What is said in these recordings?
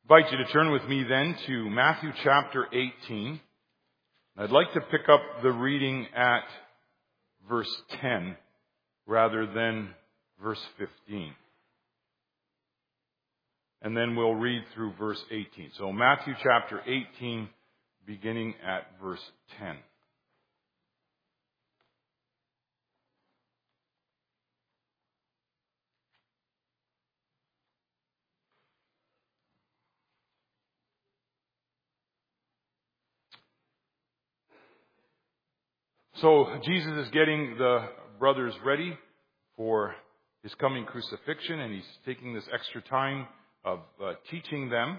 I invite you to turn with me then to Matthew chapter 18. I'd like to pick up the reading at verse 10 rather than verse 15. And then we'll read through verse 18. So Matthew chapter 18, beginning at verse 10. So Jesus is getting the brothers ready for his coming crucifixion, and he's taking this extra time of teaching them.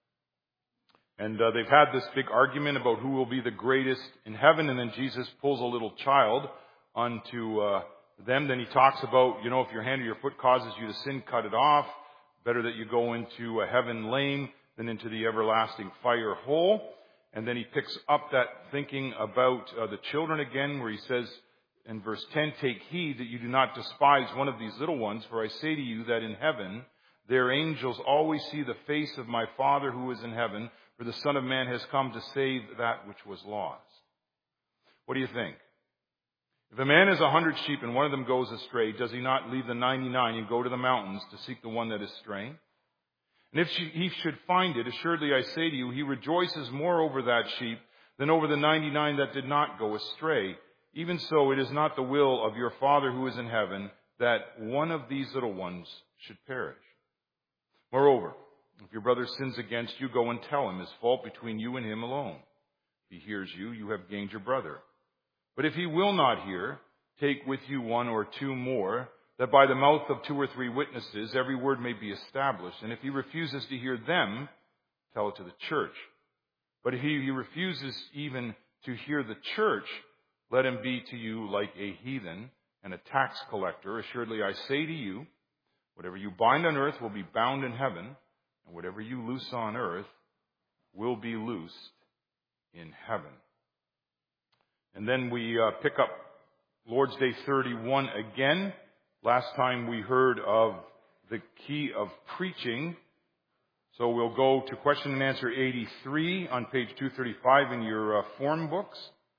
And they've had this big argument about who will be the greatest in heaven, and then Jesus pulls a little child onto them. Then he talks about, if your hand or your foot causes you to sin, cut it off. Better that you go into heaven lame than into the everlasting fire whole. And then he picks up that thinking about the children again, where he says in verse 10, "Take heed that you do not despise one of these little ones, for I say to you that in heaven their angels always see the face of my Father who is in heaven, for the Son of Man has come to save that which was lost." What do you think? If a man has 100 sheep and one of them goes astray, does he not leave the 99 and go to the mountains to seek the one that is straying? And if he should find it, assuredly I say to you, he rejoices more over that sheep than over the 99 that did not go astray. Even so, it is not the will of your Father who is in heaven that one of these little ones should perish. Moreover, if your brother sins against you, go and tell him his fault between you and him alone. If he hears you, you have gained your brother. But if he will not hear, take with you one or two more, that by the mouth of 2 or 3 witnesses every word may be established. And if he refuses to hear them, tell it to the church. But if he refuses even to hear the church, let him be to you like a heathen and a tax collector. Assuredly I say to you, whatever you bind on earth will be bound in heaven, and whatever you loose on earth will be loosed in heaven. And then we pick up Lord's Day 31 again. Last time we heard of the key of preaching. So we'll go to question and answer 83 on page 235 in your form books.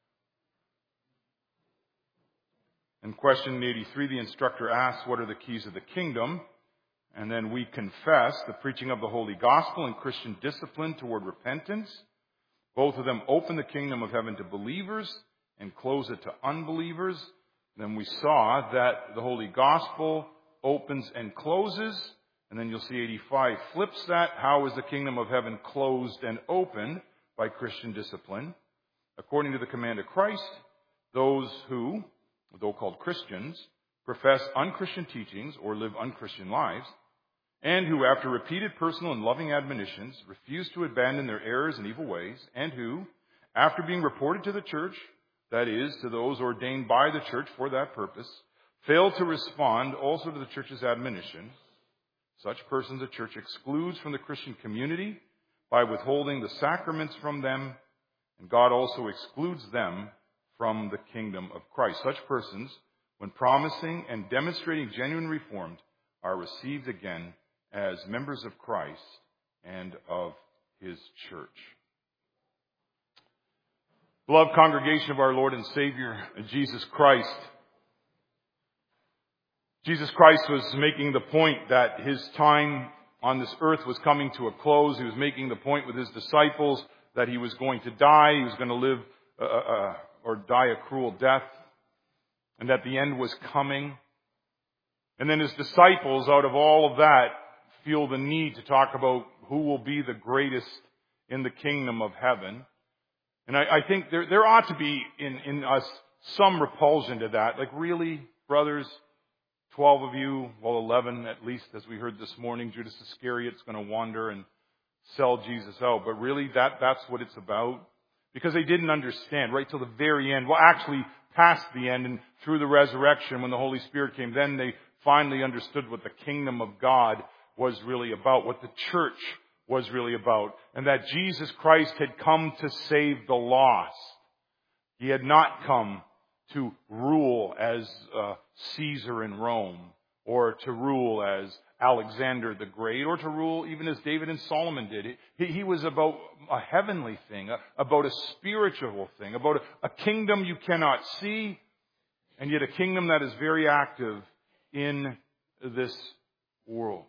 In question 83, the instructor asks, what are the keys of the kingdom? And then we confess the preaching of the Holy Gospel and Christian discipline toward repentance. Both of them open the kingdom of heaven to believers and close it to unbelievers. Then we saw that the Holy Gospel opens and closes. And then you'll see 85 flips that. How is the kingdom of heaven closed and opened? By Christian discipline. According to the command of Christ, those who, though called Christians, profess unchristian teachings or live unchristian lives, and who, after repeated personal and loving admonitions, refuse to abandon their errors and evil ways, and who, after being reported to the church, that is, to those ordained by the church for that purpose, fail to respond also to the church's admonition, such persons the church excludes from the Christian community by withholding the sacraments from them, and God also excludes them from the kingdom of Christ. Such persons, when promising and demonstrating genuine reform, are received again as members of Christ and of his church. Beloved congregation of our Lord and Savior, Jesus Christ. Jesus Christ was making the point that his time on this earth was coming to a close. He was making the point with his disciples that he was going to die. He was going to live or die a cruel death, and that the end was coming. And then his disciples, out of all of that, feel the need to talk about who will be the greatest in the kingdom of heaven. And I think there ought to be in us some repulsion to that. Like, really, brothers, 12 of you, well, 11 at least, as we heard this morning, Judas Iscariot's going to wander and sell Jesus out. But really, that's what it's about. Because they didn't understand right till the very end. Well, actually, past the end and through the resurrection, when the Holy Spirit came, then they finally understood what the kingdom of God was really about, what the church was really about, and that Jesus Christ had come to save the lost. He had not come to rule as Caesar in Rome, or to rule as Alexander the Great, or to rule even as David and Solomon did. He was about a heavenly thing, about a spiritual thing, about a kingdom you cannot see, and yet a kingdom that is very active in this world.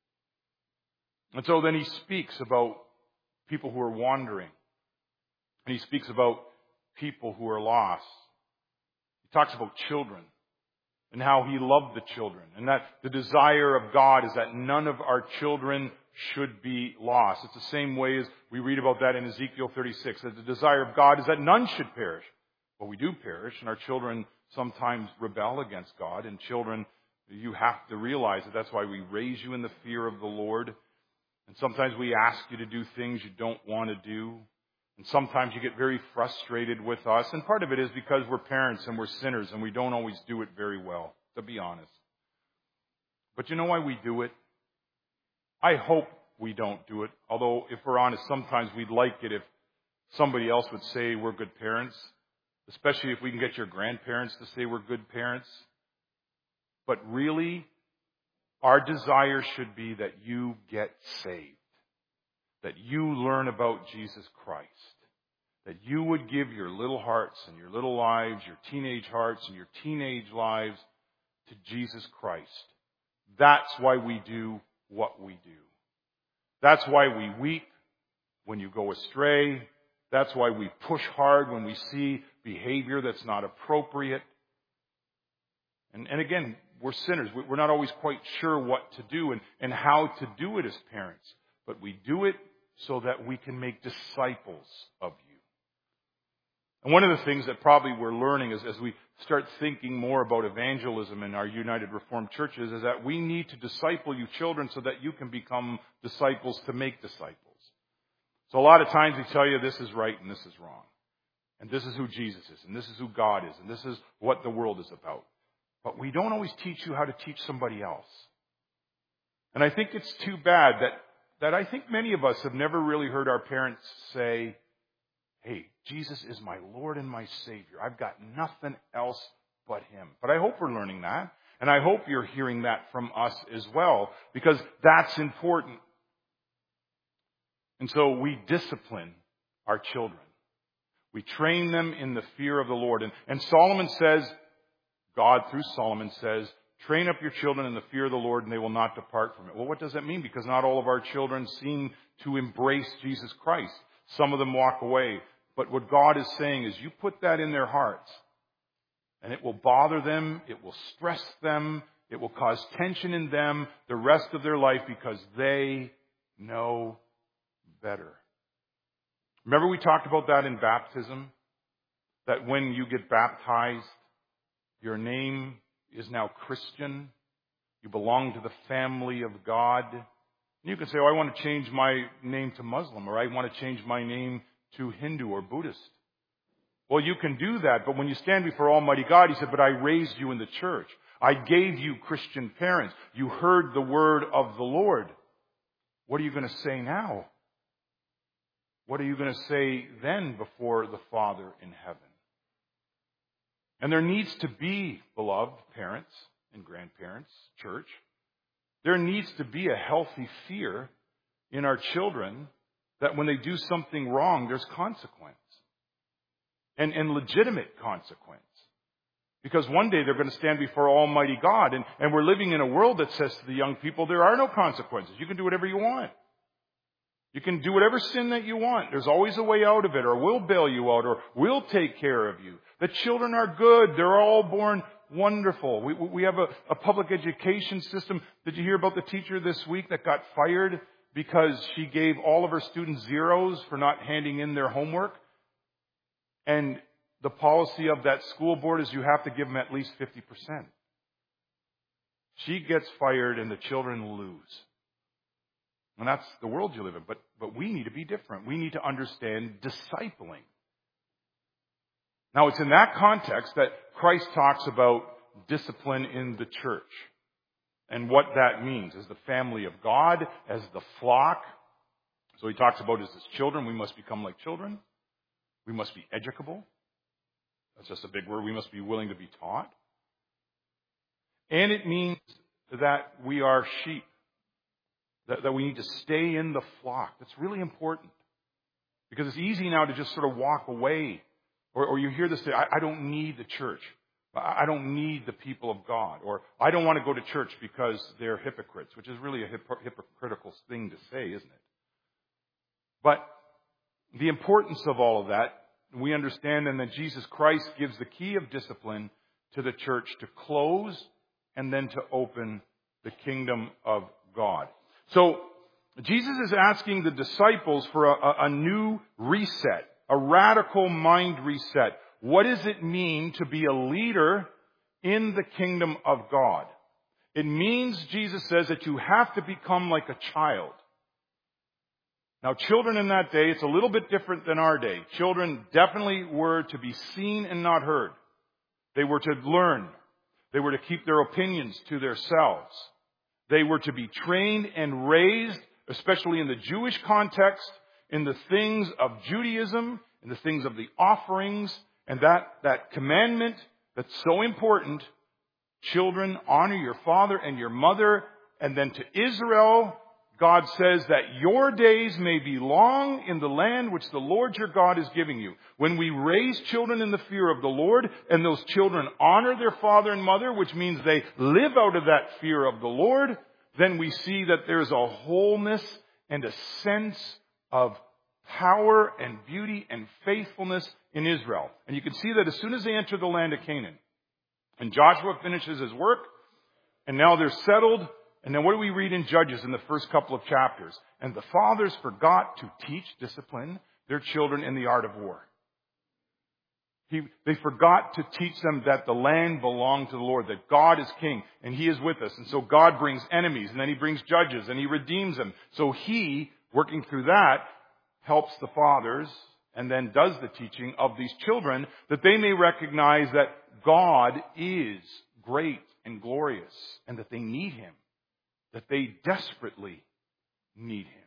And so then he speaks about people who are wandering. And he speaks about people who are lost. He talks about children and how he loved the children. And that the desire of God is that none of our children should be lost. It's the same way as we read about that in Ezekiel 36. That the desire of God is that none should perish. Well, we do perish, and our children sometimes rebel against God. And children, you have to realize that that's why we raise you in the fear of the Lord. And sometimes we ask you to do things you don't want to do. And sometimes you get very frustrated with us. And part of it is because we're parents and we're sinners and we don't always do it very well, to be honest. But you know why we do it? I hope we don't do it. Although, if we're honest, sometimes we'd like it if somebody else would say we're good parents. Especially if we can get your grandparents to say we're good parents. But really, our desire should be that you get saved. That you learn about Jesus Christ. That you would give your little hearts and your little lives, your teenage hearts and your teenage lives to Jesus Christ. That's why we do what we do. That's why we weep when you go astray. That's why we push hard when we see behavior that's not appropriate. And again, we're sinners. We're not always quite sure what to do and how to do it as parents. But we do it so that we can make disciples of you. And one of the things that probably we're learning is as we start thinking more about evangelism in our United Reformed churches is that we need to disciple you children so that you can become disciples to make disciples. So a lot of times we tell you this is right and this is wrong. And this is who Jesus is. And this is who God is. And this is what the world is about. But we don't always teach you how to teach somebody else. And I think it's too bad that I think many of us have never really heard our parents say, hey, Jesus is my Lord and my Savior. I've got nothing else but Him. But I hope we're learning that. And I hope you're hearing that from us as well. Because that's important. And so we discipline our children. We train them in the fear of the Lord. And Solomon says, God through Solomon says, train up your children in the fear of the Lord and they will not depart from it. Well, what does that mean? Because not all of our children seem to embrace Jesus Christ. Some of them walk away. But what God is saying is you put that in their hearts and it will bother them. It will stress them. It will cause tension in them the rest of their life because they know better. Remember we talked about that in baptism? That when you get baptized, your name is now Christian. You belong to the family of God. And you can say, oh, I want to change my name to Muslim, or I want to change my name to Hindu or Buddhist. Well, you can do that, but when you stand before Almighty God, He said, but I raised you in the church. I gave you Christian parents. You heard the word of the Lord. What are you going to say now? What are you going to say then before the Father in heaven? And there needs to be, beloved parents and grandparents, church, there needs to be a healthy fear in our children that when they do something wrong, there's consequence. And legitimate consequence. Because one day they're going to stand before Almighty God. And we're living in a world that says to the young people, there are no consequences. You can do whatever you want. You can do whatever sin that you want. There's always a way out of it, or we'll bail you out, or we'll take care of you. The children are good. They're all born wonderful. We have a public education system. Did you hear about the teacher this week that got fired because she gave all of her students zeros for not handing in their homework? And the policy of that school board is you have to give them at least 50%. She gets fired and the children lose. And that's the world you live in. But we need to be different. We need to understand discipling. Now, it's in that context that Christ talks about discipline in the church. And what that means as the family of God, as the flock. So He talks about as His children, we must become like children. We must be educable. That's just a big word. We must be willing to be taught. And it means that we are sheep. that we need to stay in the flock. That's really important. Because it's easy now to just sort of walk away. Or you hear this say, I don't need the church. I don't need the people of God. Or I don't want to go to church because they're hypocrites, which is really a hypocritical thing to say, isn't it? But the importance of all of that, we understand then that Jesus Christ gives the key of discipline to the church to close and then to open the kingdom of God. So Jesus is asking the disciples for a new reset, a radical mind reset. What does it mean to be a leader in the kingdom of God? It means, Jesus says, that you have to become like a child. Now, children in that day, it's a little bit different than our day. Children definitely were to be seen and not heard. They were to learn. They were to keep their opinions to themselves. They were to be trained and raised, especially in the Jewish context, in the things of Judaism, in the things of the offerings, and that commandment that's so important. Children, honor your father and your mother. And then to Israel, God says that your days may be long in the land which the Lord your God is giving you. When we raise children in the fear of the Lord, and those children honor their father and mother, which means they live out of that fear of the Lord, then we see that there's a wholeness and a sense of power and beauty and faithfulness in Israel. And you can see that as soon as they enter the land of Canaan, and Joshua finishes his work, and now they're settled. And then what do we read in Judges in the first couple of chapters? And the fathers forgot to teach, discipline their children in the art of war. They forgot to teach them that the land belonged to the Lord, that God is king and he is with us. And so God brings enemies, and then he brings judges, and he redeems them. So he, working through that, helps the fathers and then does the teaching of these children, that they may recognize that God is great and glorious, and that they need him, that they desperately need him.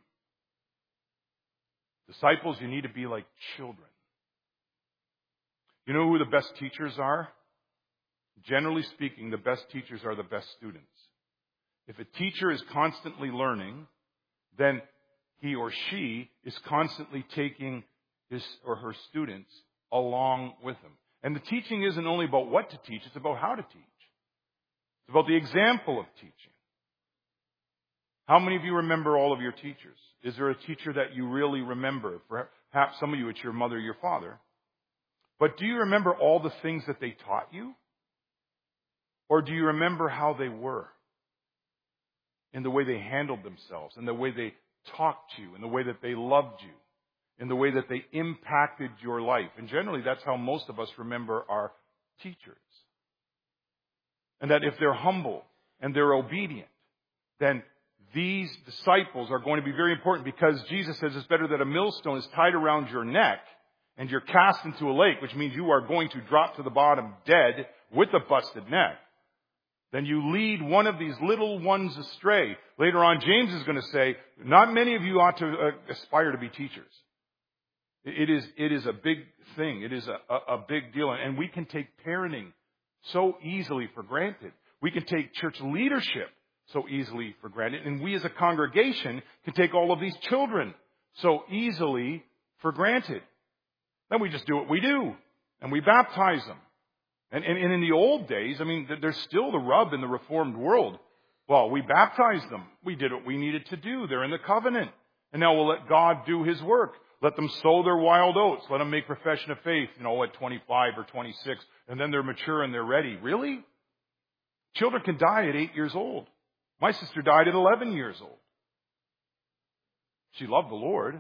Disciples, you need to be like children. You know who the best teachers are? Generally speaking, the best teachers are the best students. If a teacher is constantly learning, then he or she is constantly taking his or her students along with him. And the teaching isn't only about what to teach, it's about how to teach. It's about the example of teaching. How many of you remember all of your teachers? Is there a teacher that you really remember? Perhaps some of you, it's your mother or your father. But do you remember all the things that they taught you? Or do you remember how they were? In the way they handled themselves, in the way they talked to you, in the way that they loved you, in the way that they impacted your life. And generally, that's how most of us remember our teachers. And that if they're humble and they're obedient, then these disciples are going to be very important, because Jesus says it's better that a millstone is tied around your neck and you're cast into a lake, which means you are going to drop to the bottom dead with a busted neck, then you lead one of these little ones astray. Later on, James is going to say, not many of you ought to aspire to be teachers. It is a big thing. It is a big deal. And we can take parenting so easily for granted. We can take church leadership so easily for granted. And we as a congregation can take all of these children so easily for granted. Then we just do what we do, and we baptize them. And in the old days, I mean, there's still the rub in the Reformed world. Well, we baptized them. We did what we needed to do. They're in the covenant. And now we'll let God do his work. Let them sow their wild oats. Let them make profession of faith, at 25 or 26. And then they're mature and they're ready. Really? Children can die at 8 years old. My sister died at 11 years old. She loved the Lord.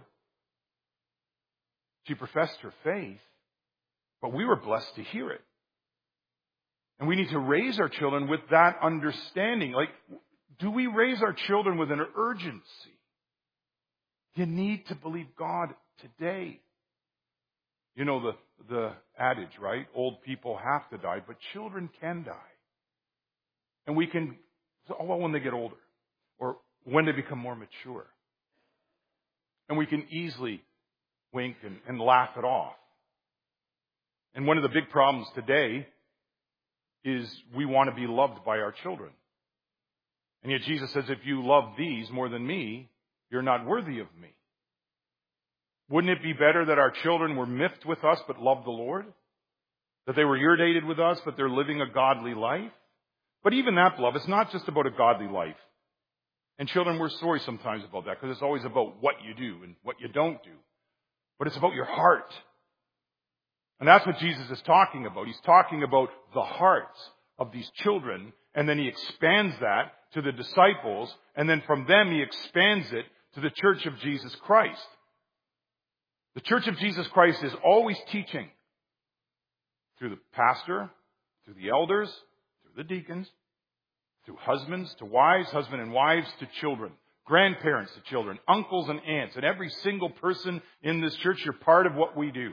She professed her faith. But we were blessed to hear it. And we need to raise our children with that understanding. Like, do we raise our children with an urgency? You need to believe God today. You know the adage, right? Old people have to die, but children can die. And we can, when they get older, or when they become more mature. And we can easily wink and laugh it off. And one of the big problems today is we want to be loved by our children. And yet Jesus says, if you love these more than me, you're not worthy of me. Wouldn't it be better that our children were miffed with us but loved the Lord? That they were irritated with us but they're living a godly life? But even that, beloved, it's not just about a godly life. And children, we're sorry sometimes about that because it's always about what you do and what you don't do. But it's about your heart. And that's what Jesus is talking about. He's talking about the hearts of these children, and then he expands that to the disciples, and then from them he expands it to the church of Jesus Christ. The church of Jesus Christ is always teaching through the pastor, through the elders, through the deacons, through husbands to wives, husband and wives to children, grandparents to children, uncles and aunts, and every single person in this church, you're part of what we do.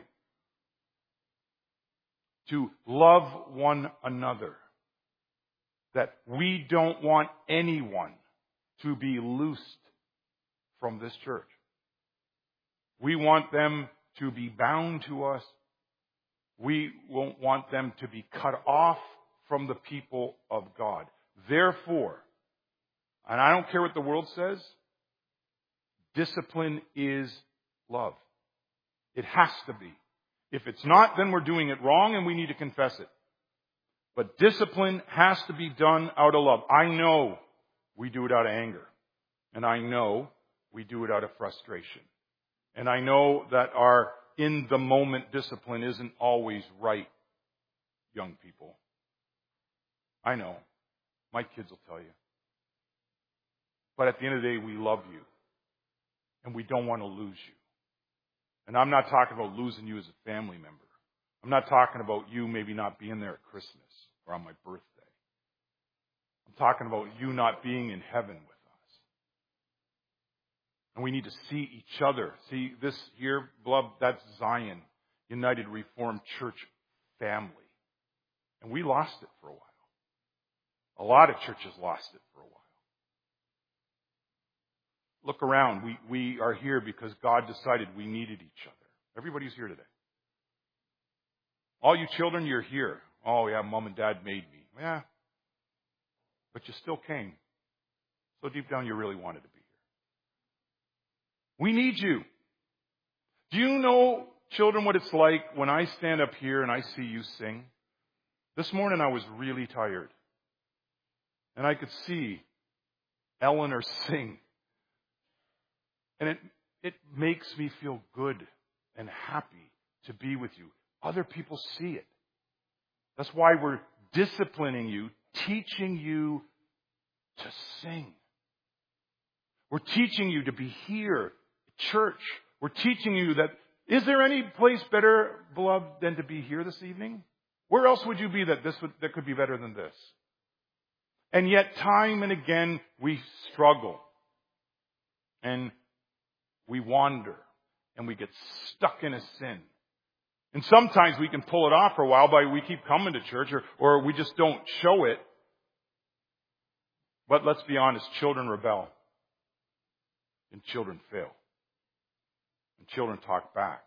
To love one another. That we don't want anyone to be loosed from this church. We want them to be bound to us. We won't want them to be cut off from the people of God. Therefore, and I don't care what the world says, discipline is love. It has to be. If it's not, then we're doing it wrong and we need to confess it. But discipline has to be done out of love. I know we do it out of anger. And I know we do it out of frustration. And I know that our in-the-moment discipline isn't always right, young people. I know. My kids will tell you. But at the end of the day, we love you. And we don't want to lose you. And I'm not talking about losing you as a family member. I'm not talking about you maybe not being there at Christmas or on my birthday. I'm talking about you not being in heaven with us. And we need to see each other. See, this here, beloved, that's Zion United Reformed Church family. And we lost it for a while. A lot of churches lost it for a while. Look around. We are here because God decided we needed each other. Everybody's here today. All you children, you're here. Oh, yeah, Mom and Dad made me. Yeah. But you still came. So deep down, you really wanted to be here. We need you. Do you know, children, what it's like when I stand up here and I see you sing? This morning, I was really tired. And I could see Eleanor sing. And it makes me feel good and happy to be with you. Other people see it. That's why we're disciplining you, teaching you to sing. We're teaching you to be here at church. We're teaching you that, is there any place better, beloved, than to be here this evening? Where else would you be that could be better than this? And yet, time and again, we struggle. And we wander. And we get stuck in a sin. And sometimes we can pull it off for a while by we keep coming to church or we just don't show it. But let's be honest, children rebel. And children fail. And children talk back.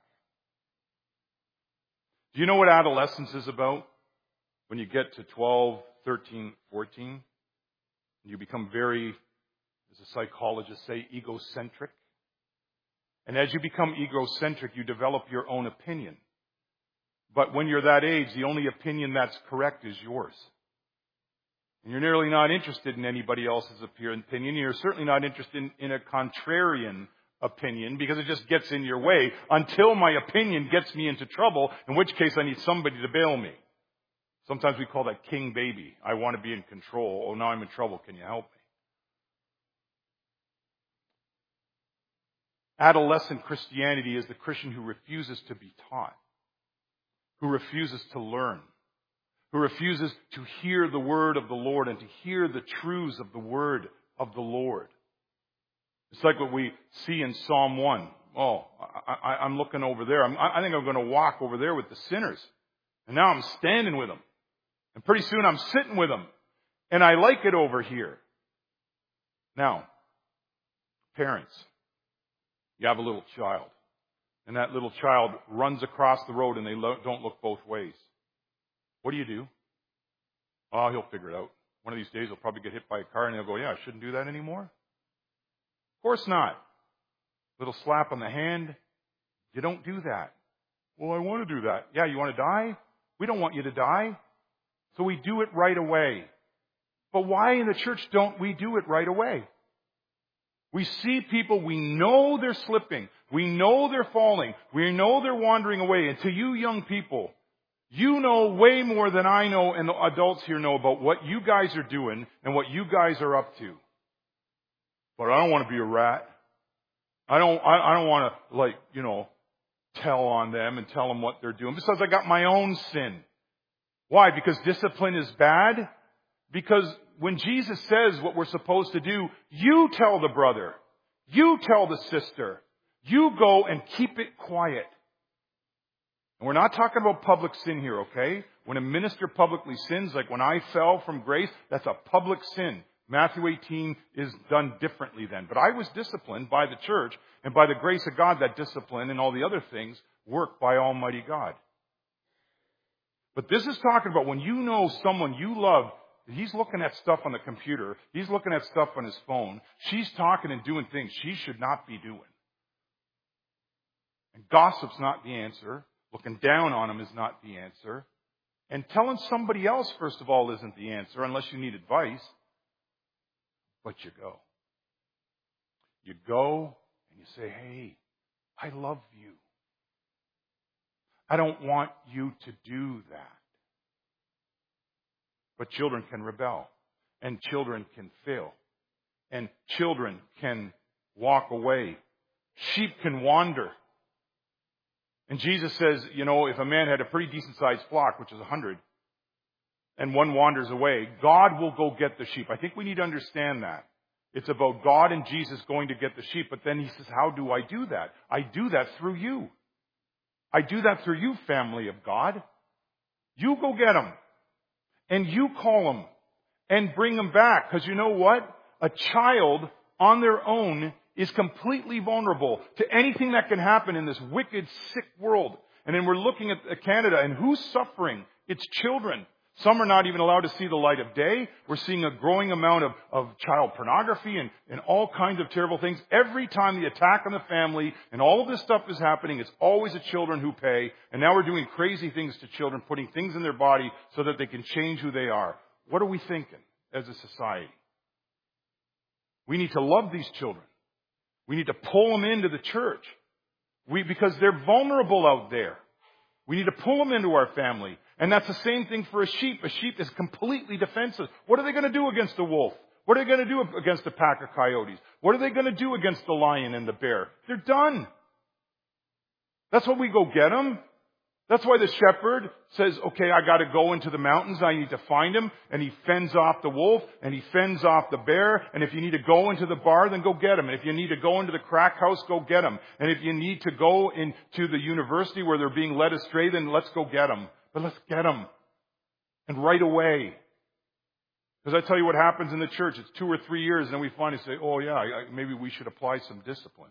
Do you know what adolescence is about? When you get to 12, 13, 14, you become very, as the psychologists say, egocentric. And as you become egocentric, you develop your own opinion. But when you're that age, the only opinion that's correct is yours. And you're nearly not interested in anybody else's opinion. You're certainly not interested in a contrarian opinion because it just gets in your way until my opinion gets me into trouble, in which case I need somebody to bail me. Sometimes we call that king baby. I want to be in control. Oh, now I'm in trouble. Can you help me? Adolescent Christianity is the Christian who refuses to be taught, who refuses to learn, who refuses to hear the word of the Lord and to hear the truths of the word of the Lord. It's like what we see in Psalm 1. Oh, I'm looking over there. I think I'm going to walk over there with the sinners. And now I'm standing with them. And pretty soon I'm sitting with them. And I like it over here. Now, parents, you have a little child. And that little child runs across the road and they don't look both ways. What do? Oh, he'll figure it out. One of these days they'll probably get hit by a car and they'll go, yeah, I shouldn't do that anymore. Of course not. Little slap on the hand. You don't do that. Well, I want to do that. Yeah, you want to die? We don't want you to die. So we do it right away. But why in the church don't we do it right away? We see people, we know they're slipping. We know they're falling. We know they're wandering away. And to you young people, you know way more than I know and the adults here know about what you guys are doing and what you guys are up to. But I don't want to be a rat. I don't want to, tell on them and tell them what they're doing. Besides, I got my own sin. Why? Because discipline is bad? Because when Jesus says what we're supposed to do, you tell the brother. You tell the sister. You go and keep it quiet. And we're not talking about public sin here, okay? When a minister publicly sins, like when I fell from grace, that's a public sin. Matthew 18 is done differently then. But I was disciplined by the church, and by the grace of God, that discipline and all the other things work by Almighty God. But this is talking about when you know someone you love, he's looking at stuff on the computer, he's looking at stuff on his phone, she's talking and doing things she should not be doing. And gossip's not the answer. Looking down on him is not the answer. And telling somebody else, first of all, isn't the answer unless you need advice. But you go. You go and you say, hey, I love you. I don't want you to do that. But children can rebel. And children can fail. And children can walk away. Sheep can wander. And Jesus says, if a man had a pretty decent sized flock, which is 100, and one wanders away, God will go get the sheep. I think we need to understand that. It's about God and Jesus going to get the sheep. But then he says, how do I do that? I do that through you. I do that through you, family of God. You go get them. And you call them. And bring them back. Because you know what? A child on their own is completely vulnerable to anything that can happen in this wicked, sick world. And then we're looking at Canada, and who's suffering? It's children. Some are not even allowed to see the light of day. We're seeing a growing amount of child pornography and all kinds of terrible things. Every time the attack on the family and all of this stuff is happening, it's always the children who pay. And now we're doing crazy things to children, putting things in their body so that they can change who they are. What are we thinking as a society? We need to love these children. We need to pull them into the church. Because they're vulnerable out there. We need to pull them into our family. And that's the same thing for a sheep. A sheep is completely defensive. What are they going to do against a wolf? What are they going to do against a pack of coyotes? What are they going to do against the lion and the bear? They're done. That's why we go get them. That's why the shepherd says, okay, I got to go into the mountains. I need to find him. And he fends off the wolf and he fends off the bear. And if you need to go into the bar, then go get him. And if you need to go into the crack house, go get him. And if you need to go into the university where they're being led astray, then let's go get them. But let's get them. And right away. Because I tell you what happens in the church. It's 2 or 3 years and then we finally say, oh yeah, maybe we should apply some discipline.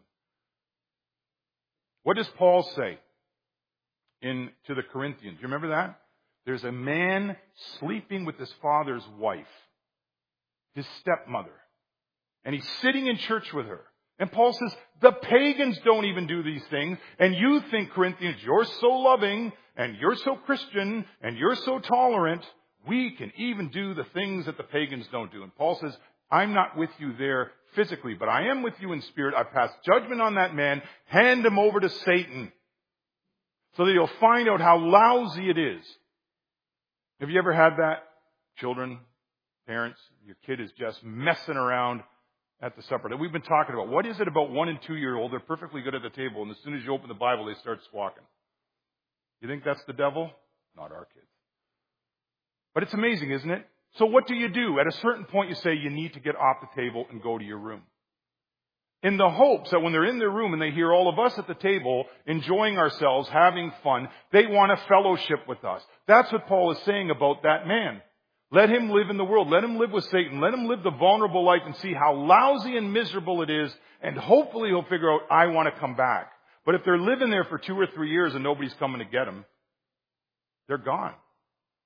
What does Paul say to the Corinthians? You remember that? There's a man sleeping with his father's wife, his stepmother. And he's sitting in church with her. And Paul says, the pagans don't even do these things. And you think, Corinthians, you're so loving and you're so Christian and you're so tolerant. We can even do the things that the pagans don't do. And Paul says, I'm not with you there physically, but I am with you in spirit. I pass judgment on that man. Hand him over to Satan so that you'll find out how lousy it is. Have you ever had that? Children, parents, your kid is just messing around at the supper that we've been talking about. What is it about 1 and 2 year old? They're perfectly good at the table, and as soon as you open the Bible, they start squawking. You think that's the devil? Not our kids. But it's amazing, isn't it? So what do? At a certain point, you say you need to get off the table and go to your room. In the hopes that when they're in their room and they hear all of us at the table enjoying ourselves, having fun, they want a fellowship with us. That's what Paul is saying about that man. Let him live in the world. Let him live with Satan. Let him live the vulnerable life and see how lousy and miserable it is. And hopefully he'll figure out, I want to come back. But if they're living there for 2 or 3 years and nobody's coming to get them, they're gone.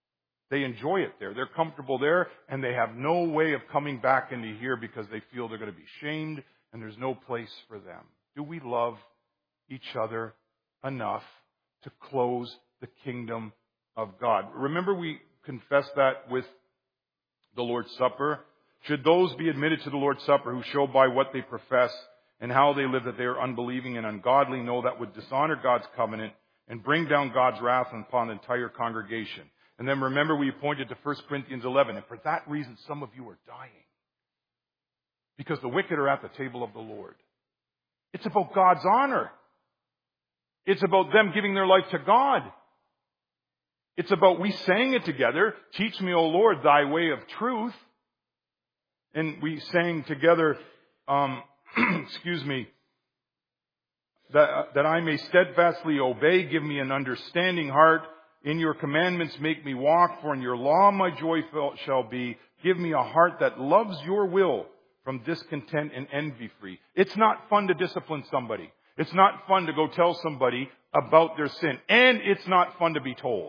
They enjoy it there. They're comfortable there, and they have no way of coming back into here because they feel they're going to be shamed, and there's no place for them. Do we love each other enough to close the kingdom of God? Remember, we confessed that with the Lord's Supper. Should those be admitted to the Lord's Supper who show by what they profess and how they live that they are unbelieving and ungodly, know that would dishonor God's covenant and bring down God's wrath upon the entire congregation. And then remember, we pointed to 1 Corinthians 11, and for that reason some of you are dying. Because the wicked are at the table of the Lord. It's about God's honor. It's about them giving their life to God. It's about, we sang it together, teach me, O Lord, thy way of truth. And we sang together, that I may steadfastly obey, give me an understanding heart. In your commandments make me walk, for in your law my joy shall be. Give me a heart that loves your will, from discontent and envy free. It's not fun to discipline somebody. It's not fun to go tell somebody about their sin. And it's not fun to be told.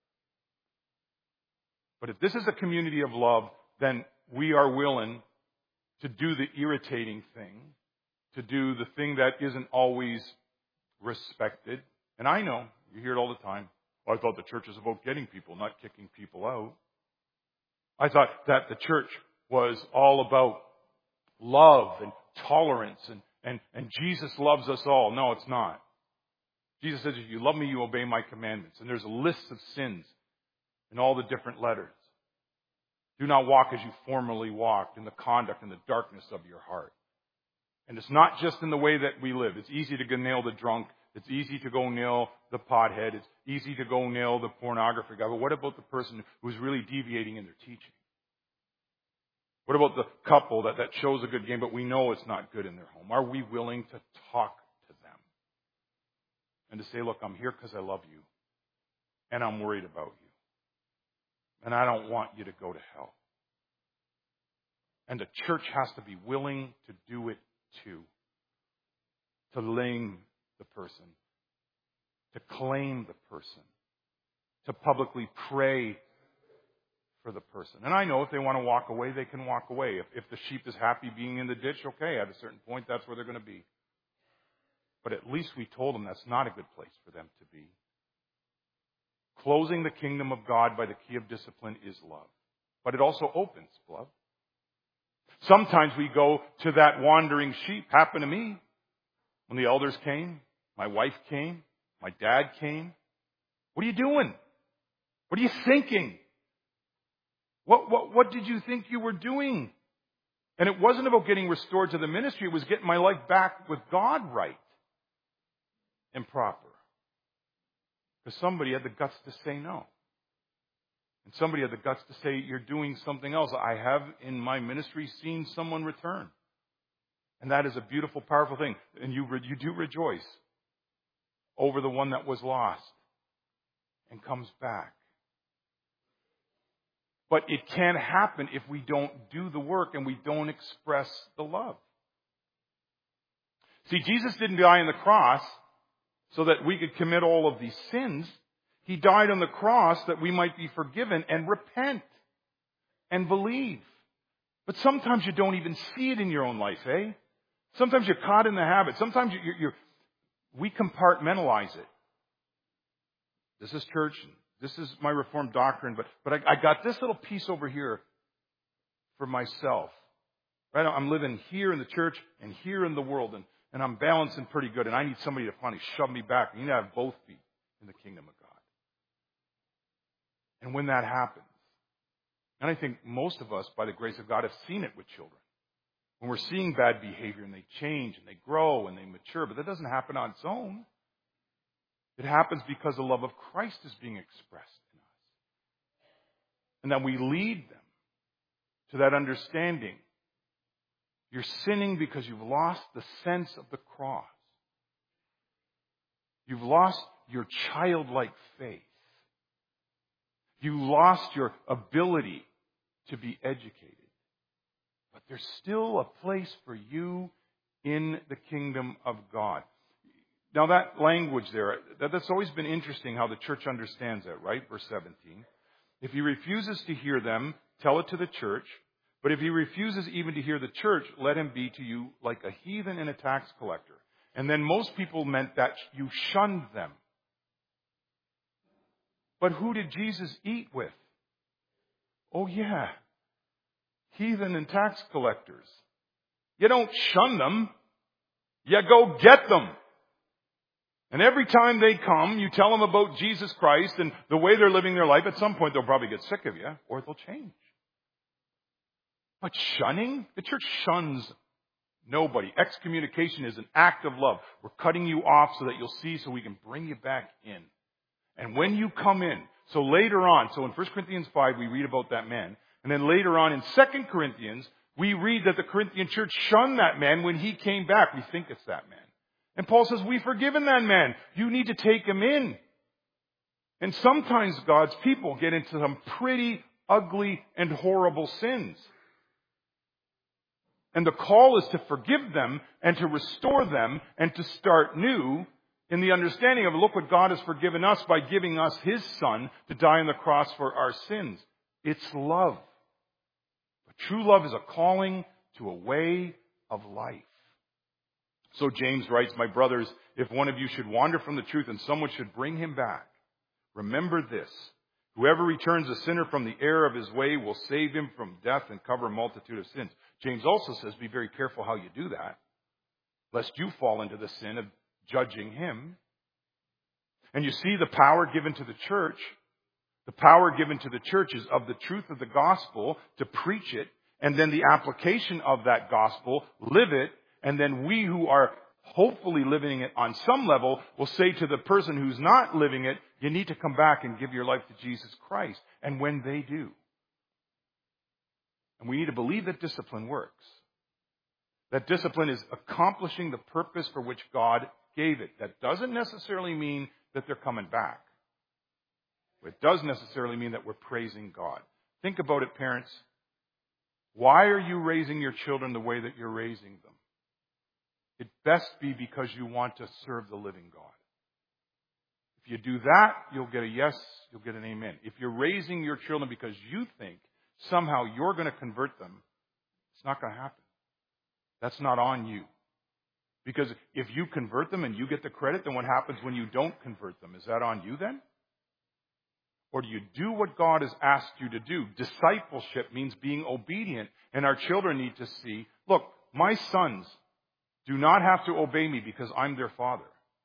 But if this is a community of love, then we are willing to do the irritating thing, to do the thing that isn't always respected. And I know, you hear it all the time, I thought the church was about getting people, not kicking people out. I thought that the church was all about love and tolerance and Jesus loves us all. No, it's not. Jesus says, if you love me, you obey my commandments. And there's a list of sins in all the different letters. Do not walk as you formerly walked, in the conduct and the darkness of your heart. And it's not just in the way that we live. It's easy to go nail the drunk. It's easy to go nail the pothead. It's easy to go nail the pornography guy. But what about the person who's really deviating in their teaching? What about the couple that shows a good game, but we know it's not good in their home? Are we willing to talk to them? And to say, look, I'm here because I love you. And I'm worried about you. And I don't want you to go to hell. And the church has to be willing to do it too. To name the person. To claim the person. To publicly pray for the person. And I know if they want to walk away, they can walk away. If the sheep is happy being in the ditch, okay, at a certain point, that's where they're going to be. But at least we told them that's not a good place for them to be. Closing the kingdom of God by the key of discipline is love. But it also opens, beloved. Sometimes we go to that wandering sheep. Happened to me. When the elders came, my wife came, my dad came. What are you doing? What are you thinking? What did you think you were doing? And it wasn't about getting restored to the ministry. It was getting my life back with God right and proper. Because somebody had the guts to say no. And somebody had the guts to say, you're doing something else. I have in my ministry seen someone return. And that is a beautiful, powerful thing. And you do rejoice over the one that was lost and comes back. But it can't happen if we don't do the work and we don't express the love. See, Jesus didn't die on the cross so that we could commit all of these sins. He died on the cross that we might be forgiven and repent and believe. But sometimes you don't even see it in your own life, eh? Sometimes you're caught in the habit. Sometimes we compartmentalize it. This is church. This is my Reformed doctrine. But I got this little piece over here for myself. Right? I'm living here in the church and here in the world. And I'm balancing pretty good. And I need somebody to finally shove me back. You need to have both feet in the kingdom of God. And when that happens, and I think most of us, by the grace of God, have seen it with children. When we're seeing bad behavior and they change and they grow and they mature, but that doesn't happen on its own. It happens because the love of Christ is being expressed in us. And that we lead them to that understanding. You're sinning because you've lost the sense of the cross. You've lost your childlike faith. You lost your ability to be educated. But there's still a place for you in the kingdom of God. Now that language there, that's always been interesting how the church understands that, right? Verse 17. If he refuses to hear them, tell it to the church. But if he refuses even to hear the church, let him be to you like a heathen and a tax collector. And then most people meant that you shunned them. But who did Jesus eat with? Oh yeah, heathen and tax collectors. You don't shun them. You go get them. And every time they come, you tell them about Jesus Christ and the way they're living their life. At some point, they'll probably get sick of you, or they'll change. But shunning? The church shuns nobody. Excommunication is an act of love. We're cutting you off so that you'll see, so we can bring you back in. And when you come in, so later on, so in 1 Corinthians 5, we read about that man. And then later on in 2 Corinthians, we read that the Corinthian church shunned that man when he came back. We think it's that man. And Paul says, we've forgiven that man. You need to take him in. And sometimes God's people get into some pretty ugly and horrible sins. And the call is to forgive them and to restore them and to start new in the understanding of, look what God has forgiven us by giving us His Son to die on the cross for our sins. It's love. But true love is a calling to a way of life. So James writes, my brothers, if one of you should wander from the truth and someone should bring him back, remember this. Whoever returns a sinner from the error of his way will save him from death and cover a multitude of sins. James also says, be very careful how you do that, lest you fall into the sin of judging him. And you see the power given to the church. The power given to the church is of the truth of the gospel to preach it, and then the application of that gospel, live it, and then we who are hopefully living it on some level will say to the person who's not living it, you need to come back and give your life to Jesus Christ. And when they do, and we need to believe that discipline works. That discipline is accomplishing the purpose for which God gave it. That doesn't necessarily mean that they're coming back. It does necessarily mean that we're praising God. Think about it, parents. Why are you raising your children the way that you're raising them? It best be because you want to serve the living God. If you do that, you'll get a yes, you'll get an amen. If you're raising your children because you think somehow you're going to convert them, it's not going to happen. That's not on you. Because if you convert them and you get the credit, then what happens when you don't convert them? Is that on you then? Or do you do what God has asked you to do? Discipleship means being obedient. And our children need to see, look, my sons do not have to obey me because I'm their father.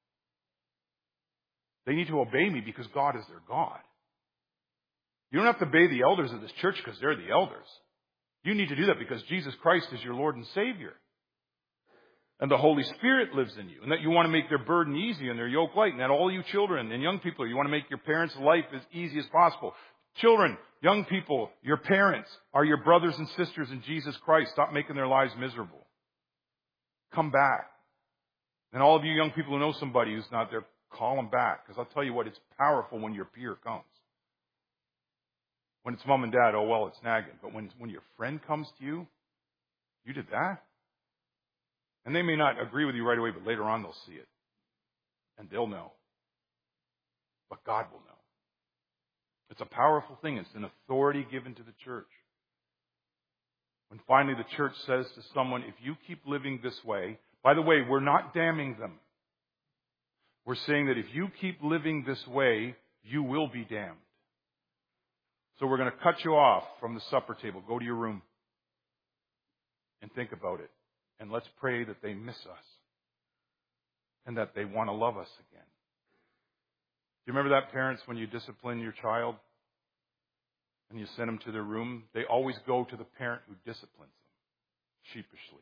They need to obey me because God is their God. You don't have to obey the elders of this church because they're the elders. You need to do that because Jesus Christ is your Lord and Savior. And the Holy Spirit lives in you. And that you want to make their burden easy and their yoke light. And that all you children and young people, you want to make your parents' life as easy as possible. Children, young people, your parents are your brothers and sisters in Jesus Christ. Stop making their lives miserable. Come back. And all of you young people who know somebody who's not there, call them back. Because I'll tell you what, it's powerful when your peer comes. When it's mom and dad, oh well, it's nagging. But when your friend comes to you, you did that. And they may not agree with you right away, but later on they'll see it. And they'll know. But God will know. It's a powerful thing. It's an authority given to the church. When finally the church says to someone, if you keep living this way, by the way, we're not damning them. We're saying that if you keep living this way, you will be damned. So we're going to cut you off from the supper table. Go to your room and think about it. And let's pray that they miss us and that they want to love us again. Do you remember that, parents, when you discipline your child and you send them to their room? They always go to the parent who disciplines them sheepishly.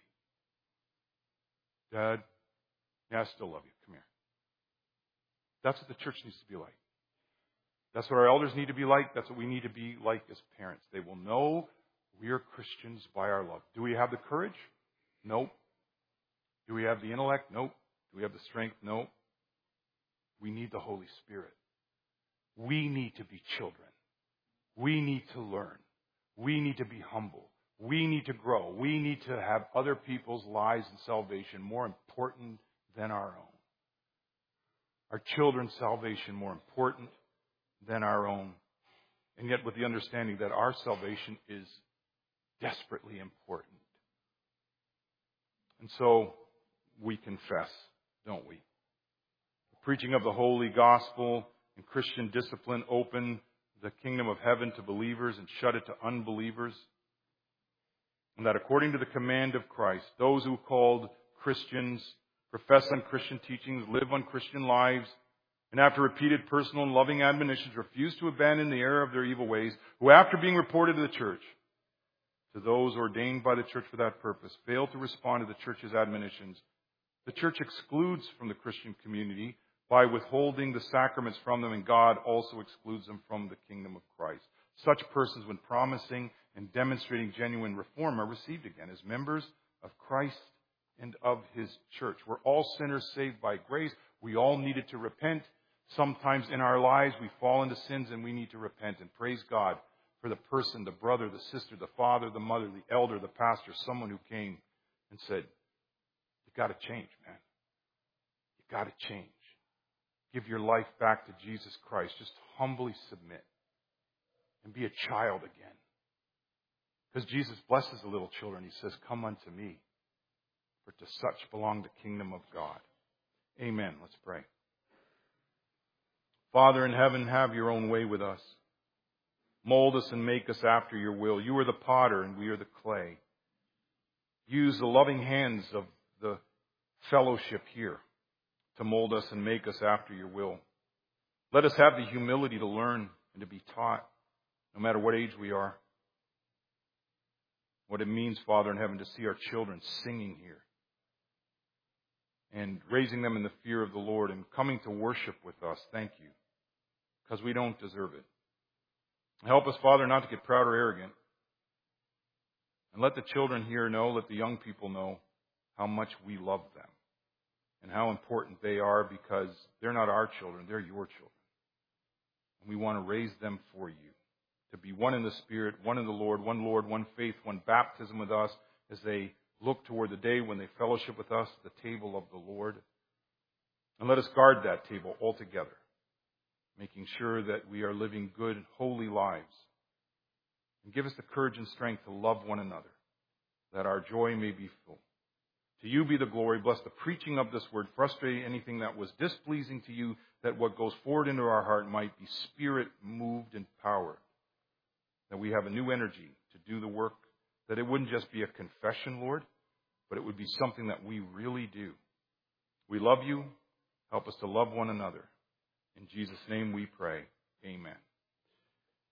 Dad, yeah, I still love you. Come here. That's what the church needs to be like. That's what our elders need to be like. That's what we need to be like as parents. They will know we are Christians by our love. Do we have the courage? Nope. Do we have the intellect? Nope. Do we have the strength? Nope. We need the Holy Spirit. We need to be children. We need to learn. We need to be humble. We need to grow. We need to have other people's lives and salvation more important than our own. Our children's salvation more important than our own. and yet with the understanding that our salvation is desperately important. And so we confess, don't we? The preaching of the holy gospel and Christian discipline open the kingdom of heaven to believers and shut it to unbelievers. And that according to the command of Christ, those who called Christians profess on Christian teachings, live on Christian lives, and after repeated personal and loving admonitions refuse to abandon the error of their evil ways, who after being reported to the church, to those ordained by the church for that purpose, fail to respond to the church's admonitions, the church excludes from the Christian community by withholding the sacraments from them, and God also excludes them from the kingdom of Christ. Such persons, when promising and demonstrating genuine reform, are received again as members of Christ and of His church. We're all sinners saved by grace. We all needed to repent. Sometimes in our lives we fall into sins and we need to repent. And praise God for the person, the brother, the sister, the father, the mother, the elder, the pastor, someone who came and said, you got to change, man. You got to change. Give your life back to Jesus Christ. Just humbly submit and be a child again. Because Jesus blesses the little children. He says, come unto me, for to such belong the kingdom of God. Amen. Let's pray. Father in heaven, have your own way with us. Mold us and make us after your will. You are the potter and we are the clay. Use the loving hands of the fellowship here to mold us and make us after your will. Let us have the humility to learn and to be taught, no matter what age we are. What it means, Father in heaven, to see our children singing here and raising them in the fear of the Lord and coming to worship with us. Thank you, because we don't deserve it. Help us, Father, not to get proud or arrogant. And let the children here know, let the young people know how much we love them and how important they are, because they're not our children, they're your children. And we want to raise them for you, to be one in the Spirit, one in the Lord, one faith, one baptism with us as they look toward the day when they fellowship with us at the table of the Lord. And let us guard that table altogether, making sure that we are living good, holy lives. And give us the courage and strength to love one another, that our joy may be full. To you be the glory. Bless the preaching of this word. Frustrate anything that was displeasing to you, that what goes forward into our heart might be Spirit-moved and powered. That we have a new energy to do the work, that it wouldn't just be a confession, Lord, but it would be something that we really do. We love you. Help us to love one another. In Jesus' name we pray. Amen.